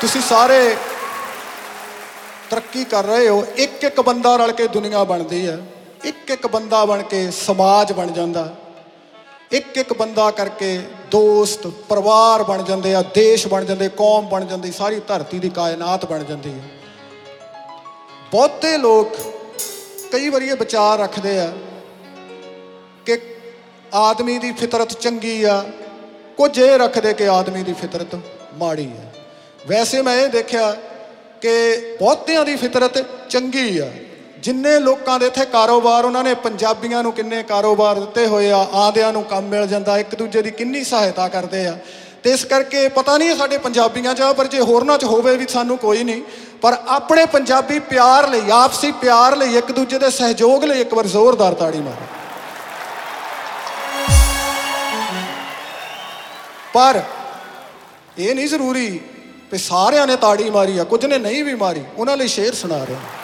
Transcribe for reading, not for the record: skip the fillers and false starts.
ਤੁਸੀਂ ਸਾਰੇ ਤਰੱਕੀ ਕਰ ਰਹੇ ਹੋ। ਇੱਕ ਇੱਕ ਬੰਦਾ ਰਲ ਕੇ ਦੁਨੀਆ ਬਣਦੀ ਹੈ, ਇੱਕ ਇੱਕ ਬੰਦਾ ਬਣ ਕੇ ਸਮਾਜ ਬਣ ਜਾਂਦਾ, ਇੱਕ ਇੱਕ ਬੰਦਾ ਕਰਕੇ ਦੋਸਤ ਪਰਿਵਾਰ ਬਣ ਜਾਂਦੇ ਆ, ਦੇਸ਼ ਬਣ ਜਾਂਦੇ, ਕੌਮ ਬਣ ਜਾਂਦੀ, ਸਾਰੀ ਧਰਤੀ ਦੀ ਕਾਇਨਾਤ ਬਣ ਜਾਂਦੀ ਹੈ। ਬਹੁਤੇ ਲੋਕ ਕਈ ਵਾਰੀ ਇਹ ਵਿਚਾਰ ਰੱਖਦੇ ਆ ਕਿ ਆਦਮੀ ਦੀ ਫਿਤਰਤ ਚੰਗੀ ਆ, ਕੁਝ ਇਹ ਰੱਖਦੇ ਕਿ ਆਦਮੀ ਦੀ ਫਿਤਰਤ ਮਾੜੀ ਹੈ। ਵੈਸੇ ਮੈਂ ਇਹ ਦੇਖਿਆ ਕਿ ਬਹੁਤਿਆਂ ਦੀ ਫਿਤਰਤ ਚੰਗੀ ਆ। ਜਿੰਨੇ ਲੋਕਾਂ ਦੇ ਇੱਥੇ ਕਾਰੋਬਾਰ, ਉਹਨਾਂ ਨੇ ਪੰਜਾਬੀਆਂ ਨੂੰ ਕਿੰਨੇ ਕਾਰੋਬਾਰ ਦਿੱਤੇ ਹੋਏ ਆ, ਆਂਦਿਆਂ ਨੂੰ ਕੰਮ ਮਿਲ ਜਾਂਦਾ, ਇੱਕ ਦੂਜੇ ਦੀ ਕਿੰਨੀ ਸਹਾਇਤਾ ਕਰਦੇ ਆ। ਅਤੇ ਇਸ ਕਰਕੇ ਪਤਾ ਨਹੀਂ ਸਾਡੇ ਪੰਜਾਬੀਆਂ 'ਚ ਆ, ਪਰ ਜੇ ਹੋਰਨਾਂ 'ਚ ਹੋਵੇ ਵੀ ਸਾਨੂੰ ਕੋਈ ਨਹੀਂ, ਪਰ ਆਪਣੇ ਪੰਜਾਬੀ ਪਿਆਰ ਲਈ, ਆਪਸੀ ਪਿਆਰ ਲਈ, ਇੱਕ ਦੂਜੇ ਦੇ ਸਹਿਯੋਗ ਲਈ ਇੱਕ ਵਾਰ ਜ਼ੋਰਦਾਰ ਤਾੜੀ ਮਾਰੋ। ਪਰ ਇਹ ਨਹੀਂ ਜ਼ਰੂਰੀ ਵੀ ਸਾਰਿਆਂ ਨੇ ਤਾੜੀ ਮਾਰੀ ਆ, ਕੁਝ ਨੇ ਨਹੀਂ ਵੀ ਮਾਰੀ। ਉਹਨਾਂ ਲਈ ਸ਼ੇਰ ਸੁਣਾ ਰਿਹਾ।